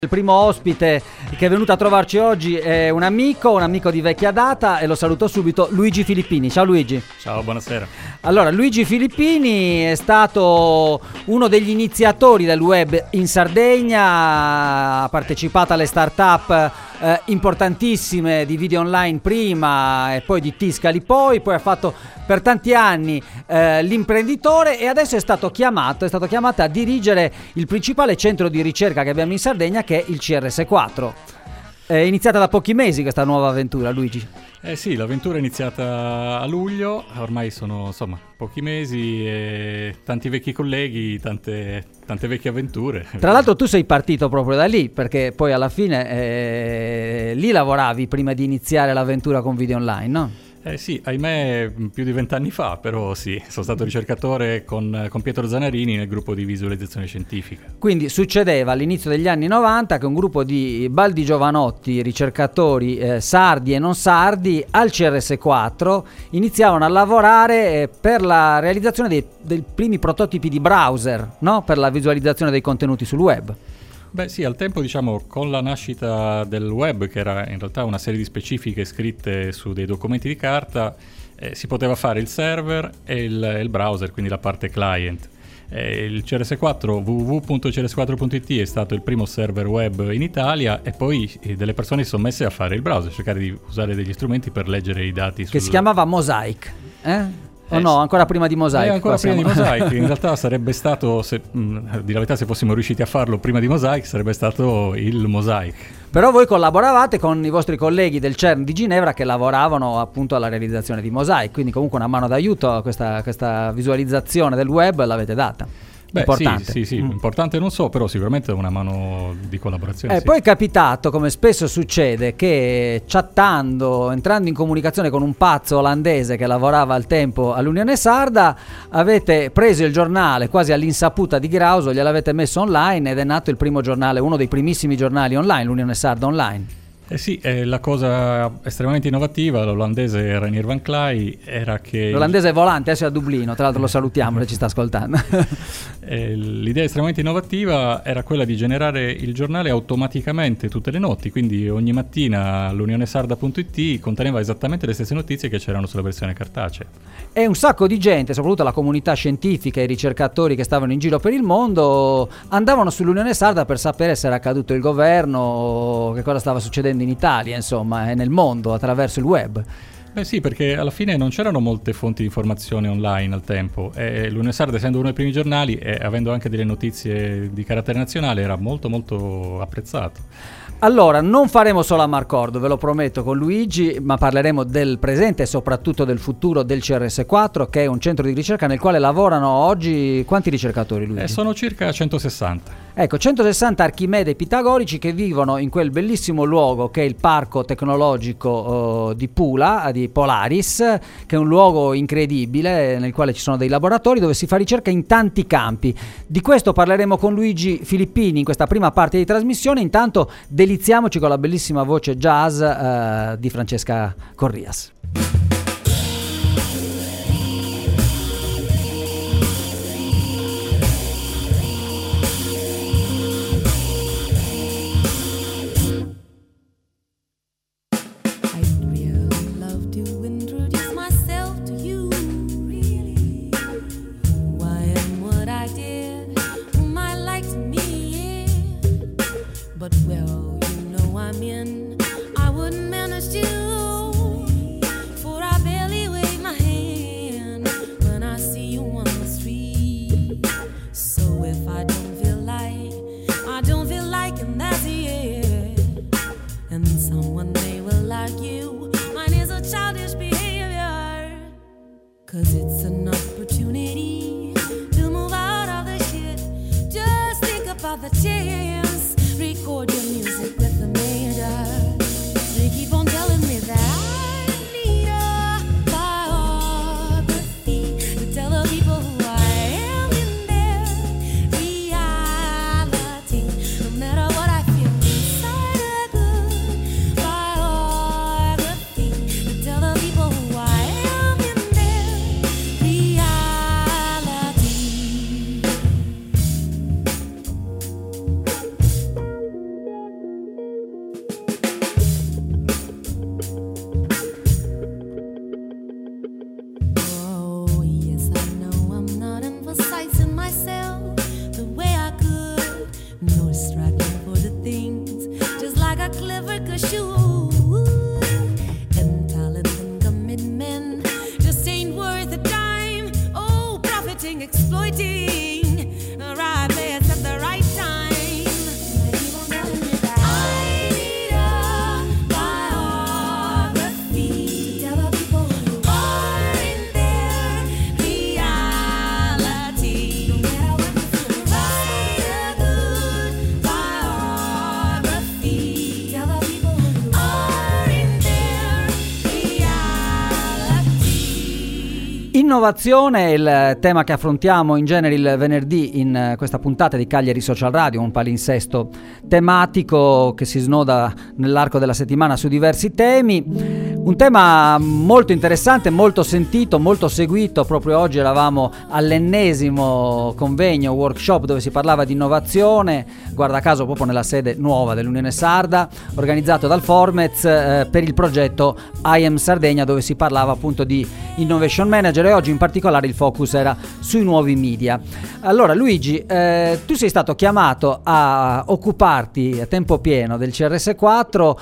Il primo ospite che è venuto a trovarci oggi è un amico di vecchia data e lo saluto subito, Luigi Filippini. Ciao Luigi. Ciao, buonasera. Allora, Luigi Filippini è stato uno degli iniziatori del web in Sardegna, ha partecipato alle start-up importantissime di video online prima e poi di Tiscali poi ha fatto per tanti anni l'imprenditore e adesso è stato chiamato a dirigere il principale centro di ricerca che abbiamo in Sardegna, che è il CRS4. È iniziata da pochi mesi questa nuova avventura, Luigi. Sì, l'avventura è iniziata a luglio, ormai sono pochi mesi e tanti vecchi colleghi, tante vecchie avventure. Tra l'altro tu sei partito proprio da lì, perché poi alla fine lì lavoravi prima di iniziare l'avventura con video online, no? Sì, ahimè più di 20 anni fa, però sì, sono stato ricercatore con Pietro Zanarini nel gruppo di visualizzazione scientifica. Quindi succedeva all'inizio degli anni 90 che un gruppo di baldi giovanotti, ricercatori sardi e non sardi, al CRS4 iniziavano a lavorare per la realizzazione dei primi prototipi di browser, no? Per la visualizzazione dei contenuti sul web. Beh sì, al tempo con la nascita del web, che era in realtà una serie di specifiche scritte su dei documenti di carta, si poteva fare il server e il browser, quindi la parte client. Il CRS4, www.cs4.it, è stato il primo server web in Italia e poi delle persone si sono messe a fare il browser, cercare di usare degli strumenti per leggere i dati. Che si chiamava Mosaic, no, ancora prima di Mosaic. Ancora prima di Mosaic. In realtà sarebbe stato, di la verità, se fossimo riusciti a farlo prima di Mosaic, sarebbe stato il Mosaic. Però voi collaboravate con i vostri colleghi del CERN di Ginevra che lavoravano appunto alla realizzazione di Mosaic, quindi comunque una mano d'aiuto a questa visualizzazione del web l'avete data. Beh, importante. Sì, importante non so, però sicuramente è una mano di collaborazione. Poi è capitato, come spesso succede, che chattando, entrando in comunicazione con un pazzo olandese che lavorava al tempo all'Unione Sarda, avete preso il giornale quasi all'insaputa di Grauso, gliel'avete messo online ed è nato il primo giornale, uno dei primissimi giornali online, l'Unione Sarda Online. Sì, la cosa estremamente innovativa, l'olandese Reinier van Clay, era che... L'olandese è volante, adesso è a Dublino, tra l'altro lo salutiamo se ci sta ascoltando. L'idea estremamente innovativa era quella di generare il giornale automaticamente tutte le notti, quindi ogni mattina l'unionesarda.it conteneva esattamente le stesse notizie che c'erano sulla versione cartacea. E un sacco di gente, soprattutto la comunità scientifica e i ricercatori che stavano in giro per il mondo, andavano sull'Unione Sarda per sapere se era accaduto il governo, che cosa stava succedendo in Italia, insomma, e nel mondo attraverso il web. Beh sì, perché alla fine non c'erano molte fonti di informazione online al tempo e l'Unione Sarda, essendo uno dei primi giornali e avendo anche delle notizie di carattere nazionale, era molto molto apprezzato. Allora, non faremo solo a Marcordo, ve lo prometto, con Luigi, ma parleremo del presente e soprattutto del futuro del CRS4, che è un centro di ricerca nel quale lavorano oggi quanti ricercatori, Luigi? Sono circa 160. Ecco, 160 archimede pitagorici che vivono in quel bellissimo luogo che è il parco tecnologico di Pula, di Polaris, che è un luogo incredibile nel quale ci sono dei laboratori dove si fa ricerca in tanti campi. Di questo parleremo con Luigi Filippini in questa prima parte di trasmissione. Intanto deliziamoci con la bellissima voce jazz di Francesca Corrias. But well, you know I'm in. I wouldn't manage to, for I barely wave my hand when I see you on the street. So if I don't feel like, and that's it. And someone they will like you. Mine is a childish behavior, 'cause it's an opportunity to move out of the shit. Just think about the chance. Record your music with the major. They keep on telling me that Innovazione è il tema che affrontiamo in genere il venerdì in questa puntata di Cagliari Social Radio, un palinsesto tematico che si snoda nell'arco della settimana su diversi temi. Un tema molto interessante, molto sentito, molto seguito. Proprio oggi eravamo all'ennesimo convegno, workshop, dove si parlava di innovazione, guarda caso proprio nella sede nuova dell'Unione Sarda, organizzato dal Formez per il progetto I Am Sardegna, dove si parlava appunto di Innovation Manager, e oggi in particolare il focus era sui nuovi media. Allora Luigi, tu sei stato chiamato a occuparti a tempo pieno del CRS4,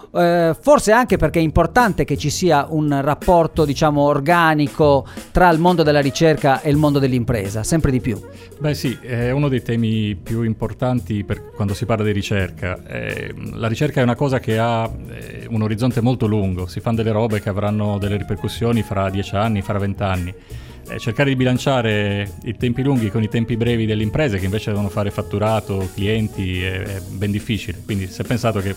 forse anche perché è importante che ci sia un rapporto, diciamo, organico tra il mondo della ricerca e il mondo dell'impresa, sempre di più. Beh sì, è uno dei temi più importanti per quando si parla di ricerca. La ricerca è una cosa che ha un orizzonte molto lungo, si fanno delle robe che avranno delle ripercussioni fra 10 anni, fra 20 anni. Cercare di bilanciare i tempi lunghi con i tempi brevi delle imprese, che invece devono fare fatturato, clienti, è ben difficile. Quindi si è pensato che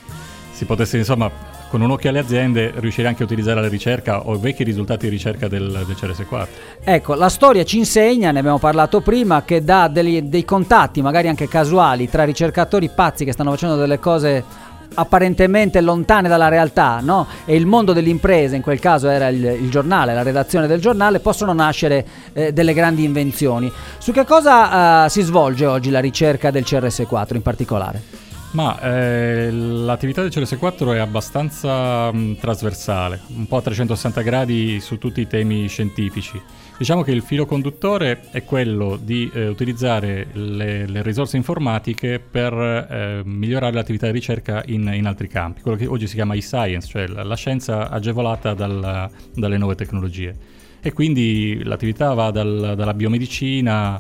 si potesse, insomma, con un occhio alle aziende, riuscire anche a utilizzare la ricerca o i vecchi risultati di ricerca del CRS4. Ecco, la storia ci insegna, ne abbiamo parlato prima, che dà dei contatti, magari anche casuali, tra ricercatori pazzi che stanno facendo delle cose apparentemente lontane dalla realtà, no? E il mondo delle imprese, in quel caso era il giornale, la redazione del giornale, possono nascere delle grandi invenzioni. Su che cosa si svolge oggi la ricerca del CRS4 in particolare? Ma l'attività del CRS4 è abbastanza trasversale, un po' a 360 gradi su tutti i temi scientifici. Diciamo che il filo conduttore è quello di utilizzare le risorse informatiche per migliorare l'attività di ricerca in altri campi, quello che oggi si chiama e-science, cioè la scienza agevolata dalle nuove tecnologie. E quindi l'attività va dalla biomedicina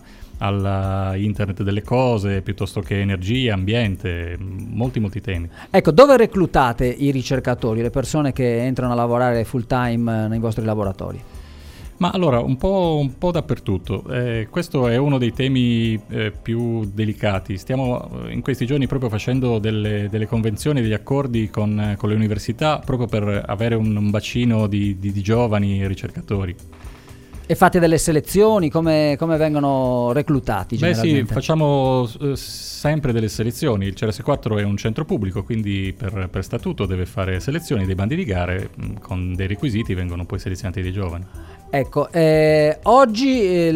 alla internet delle cose, piuttosto che energia, ambiente, molti temi. Ecco, dove reclutate i ricercatori, le persone che entrano a lavorare full time nei vostri laboratori? Ma allora, un po' dappertutto. Questo è uno dei temi più delicati. Stiamo in questi giorni proprio facendo delle convenzioni, degli accordi con le università, proprio per avere un bacino di giovani ricercatori. E fate delle selezioni? Come vengono reclutati generalmente? Beh sì, facciamo sempre delle selezioni. Il CRS4 è un centro pubblico, quindi per statuto deve fare selezioni, dei bandi di gare, con dei requisiti vengono poi selezionati dei giovani. Ecco, oggi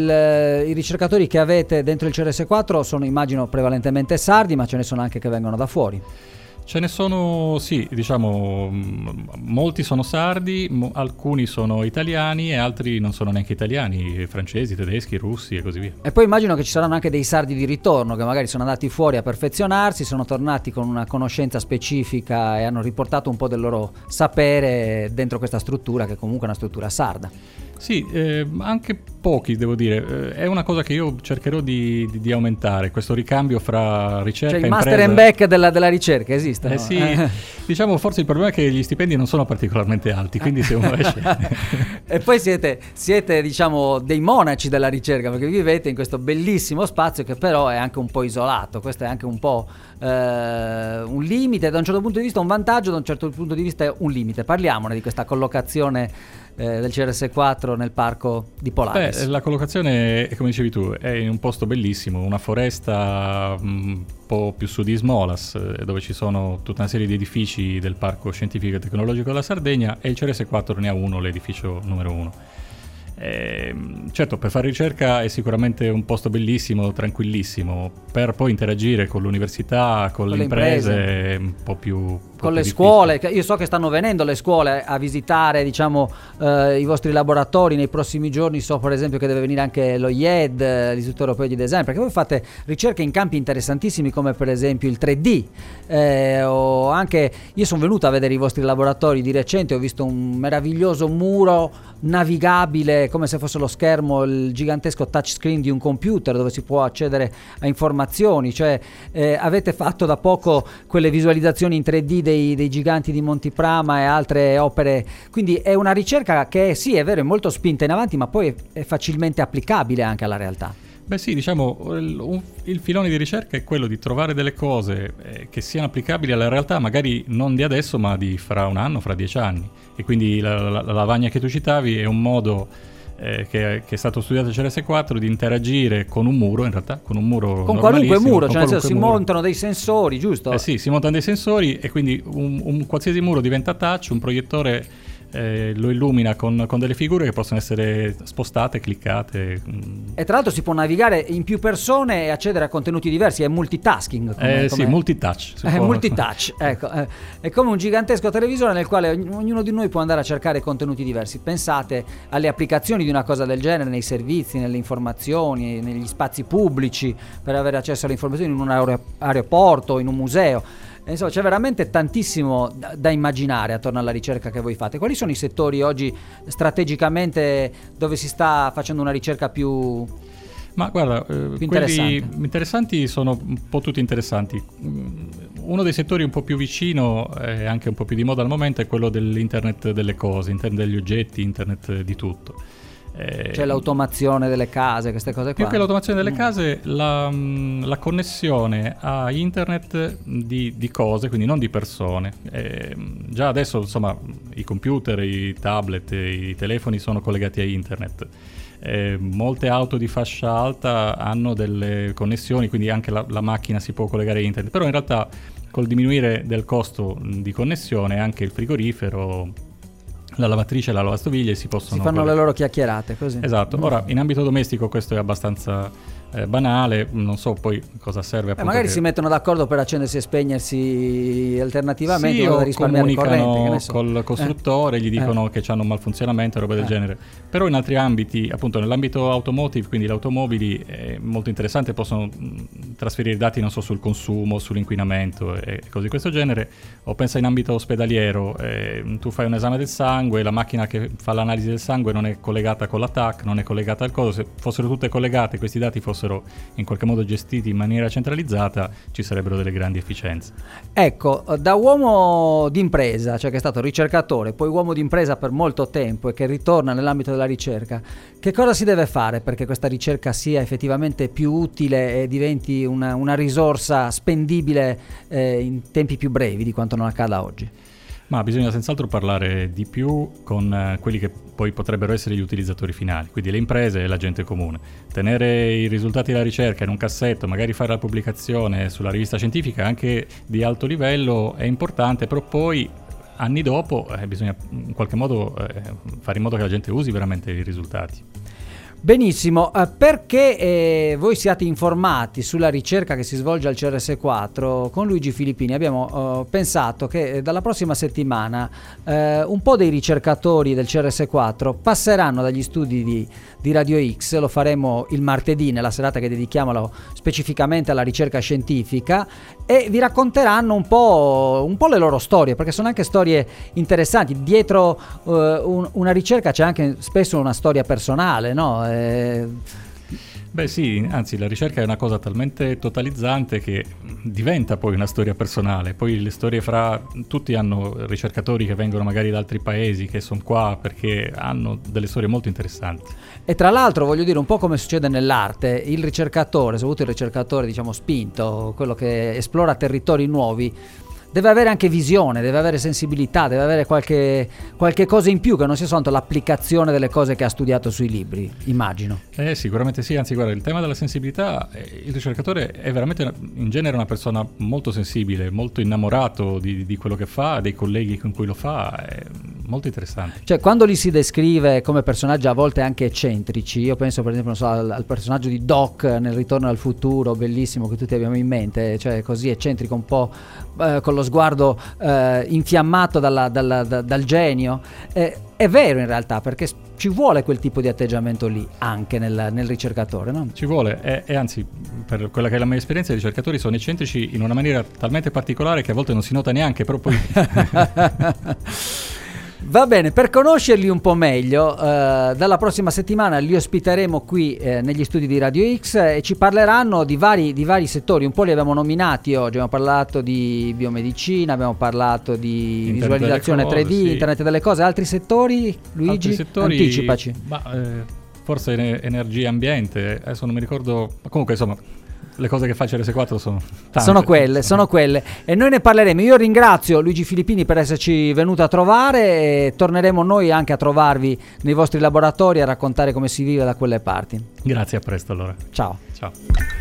i ricercatori che avete dentro il CRS4 sono, immagino, prevalentemente sardi, ma ce ne sono anche che vengono da fuori. Ce ne sono, sì, diciamo, molti sono sardi, alcuni sono italiani e altri non sono neanche italiani, francesi, tedeschi, russi e così via. E poi immagino che ci saranno anche dei sardi di ritorno che magari sono andati fuori a perfezionarsi, sono tornati con una conoscenza specifica e hanno riportato un po' del loro sapere dentro questa struttura, che comunque è una struttura sarda. Sì, anche pochi, devo dire. È una cosa che io cercherò di aumentare, questo ricambio fra ricerca e impresa. Cioè il master and back della ricerca esiste? No? Sì, diciamo forse il problema è che gli stipendi non sono particolarmente alti, quindi se uno esce... E poi siete diciamo dei monaci della ricerca, perché vivete in questo bellissimo spazio che però è anche un po' isolato. Questo è anche un po' un limite, da un certo punto di vista un vantaggio, da un certo punto di vista è un limite. Parliamone di questa collocazione del CRS4 nel parco di Polaris. La collocazione, come dicevi tu, è in un posto bellissimo, una foresta un po' più su di Smolas, dove ci sono tutta una serie di edifici del Parco Scientifico e Tecnologico della Sardegna, e il CRS4 ne ha uno, l'edificio numero 1. Certo, per fare ricerca è sicuramente un posto bellissimo, tranquillissimo. Per poi interagire con l'università, con le imprese, un po' più con le scuole. Io so che stanno venendo le scuole a visitare, diciamo, i vostri laboratori nei prossimi giorni. So per esempio che deve venire anche lo IED, l'Istituto Europeo di Design, perché voi fate ricerche in campi interessantissimi come per esempio il 3D, o anche io sono venuto a vedere i vostri laboratori di recente, ho visto un meraviglioso muro navigabile come se fosse lo schermo, il gigantesco touchscreen di un computer dove si può accedere a informazioni. Cioè avete fatto da poco quelle visualizzazioni in 3D dei giganti di Monti Prama e altre opere, quindi è una ricerca che sì, è vero, è molto spinta in avanti, ma poi è facilmente applicabile anche alla realtà. Beh sì, diciamo, il filone di ricerca è quello di trovare delle cose che siano applicabili alla realtà, magari non di adesso, ma di fra 1 anno, fra 10 anni. E quindi la lavagna che tu citavi è un modo che è stato studiato CRS4 di interagire con un muro, in realtà con un muro con qualunque muro, con cioè nel senso si muro. montano dei sensori, giusto? Sì, si montano dei sensori e quindi un qualsiasi muro diventa touch, un proiettore lo illumina con delle figure che possono essere spostate, cliccate. E tra l'altro si può navigare in più persone e accedere a contenuti diversi, è multitasking. Sì, multitouch. Multitouch, ecco. È come un gigantesco televisore nel quale ognuno di noi può andare a cercare contenuti diversi. Pensate alle applicazioni di una cosa del genere nei servizi, nelle informazioni, negli spazi pubblici, per avere accesso alle informazioni in un aeroporto, in un museo. Insomma, c'è veramente tantissimo da immaginare attorno alla ricerca che voi fate. Quali sono i settori oggi strategicamente dove si sta facendo una ricerca più... Ma guarda, quelli interessanti sono un po' tutti interessanti. Uno dei settori un po' più vicino e anche un po' più di moda al momento è quello dell'internet delle cose, internet degli oggetti, internet di tutto. C'è l'automazione delle case, queste cose qua. Più che l'automazione delle case, la connessione a internet di cose, quindi non di persone. Già adesso, insomma, i computer, i tablet, i telefoni sono collegati a internet. Molte auto di fascia alta hanno delle connessioni, quindi anche la macchina si può collegare a internet. Però in realtà col diminuire del costo di connessione anche il frigorifero, la lavatrice e la lavastoviglie si fanno le loro chiacchierate così. Esatto. Ora in ambito domestico questo è abbastanza banale, non so poi cosa serve appunto magari si mettono d'accordo per accendersi e spegnersi alternativamente, sì, o risparmiare comunicano corrente, col costruttore, gli dicono che hanno un malfunzionamento, roba del genere. Però in altri ambiti, appunto nell'ambito automotive, quindi le automobili, è molto interessante, possono trasferire dati non so sul consumo, sull'inquinamento e cose di questo genere. O pensa in ambito ospedaliero, tu fai un esame del sangue, la macchina che fa l'analisi del sangue non è collegata con la TAC, non è collegata al coso. Se fossero tutte collegate, questi dati fossero in qualche modo gestiti in maniera centralizzata, ci sarebbero delle grandi efficienze. Ecco, da uomo d'impresa, cioè che è stato ricercatore, poi uomo d'impresa per molto tempo e che ritorna nell'ambito della ricerca, che cosa si deve fare perché questa ricerca sia effettivamente più utile e diventi una risorsa spendibile in tempi più brevi di quanto non accada oggi? Ma bisogna senz'altro parlare di più con quelli che poi potrebbero essere gli utilizzatori finali, quindi le imprese e la gente comune. Tenere i risultati della ricerca in un cassetto, magari fare la pubblicazione sulla rivista scientifica anche di alto livello è importante, però poi anni dopo bisogna in qualche modo fare in modo che la gente usi veramente i risultati. Benissimo, perché voi siate informati sulla ricerca che si svolge al CRS4, con Luigi Filippini abbiamo pensato che dalla prossima settimana un po' dei ricercatori del CRS4 passeranno dagli studi di Radio X, lo faremo il martedì nella serata che dedichiamo specificamente alla ricerca scientifica, e vi racconteranno un po' le loro storie, perché sono anche storie interessanti. Dietro una ricerca c'è anche spesso una storia personale, no? Beh sì, anzi la ricerca è una cosa talmente totalizzante che diventa poi una storia personale. Poi le storie fra tutti hanno ricercatori che vengono magari da altri paesi, che sono qua perché hanno delle storie molto interessanti. E tra l'altro voglio dire, un po' come succede nell'arte, il ricercatore, soprattutto il ricercatore diciamo spinto, quello che esplora territori nuovi, deve avere anche visione, deve avere sensibilità, deve avere qualche cosa in più, che non sia soltanto l'applicazione delle cose che ha studiato sui libri, immagino. Sicuramente sì, anzi guarda, il tema della sensibilità, il ricercatore è veramente in genere una persona molto sensibile, molto innamorato di quello che fa, dei colleghi con cui lo fa, è molto interessante. Cioè quando li si descrive come personaggi a volte anche eccentrici, io penso per esempio al personaggio di Doc nel Ritorno al futuro, bellissimo, che tutti abbiamo in mente, cioè così eccentrico, un po' con lo sguardo infiammato dal genio, è vero in realtà, perché ci vuole quel tipo di atteggiamento lì anche nel ricercatore, no? Ci vuole, e anzi per quella che è la mia esperienza, i ricercatori sono eccentrici in una maniera talmente particolare che a volte non si nota neanche, però poi Va bene, per conoscerli un po' meglio, dalla prossima settimana li ospiteremo qui negli studi di Radio X e ci parleranno di vari settori. Un po' li abbiamo nominati oggi, abbiamo parlato di biomedicina, abbiamo parlato di visualizzazione 3D, sì. Internet delle cose. Altri settori, Luigi? Anticipaci. Forse energia e ambiente, adesso non mi ricordo, comunque insomma le cose che fa CRS4 sono tante. Sono quelle. E noi ne parleremo. Io ringrazio Luigi Filippini per esserci venuto a trovare e torneremo noi anche a trovarvi nei vostri laboratori a raccontare come si vive da quelle parti. Grazie, a presto allora. Ciao. Ciao.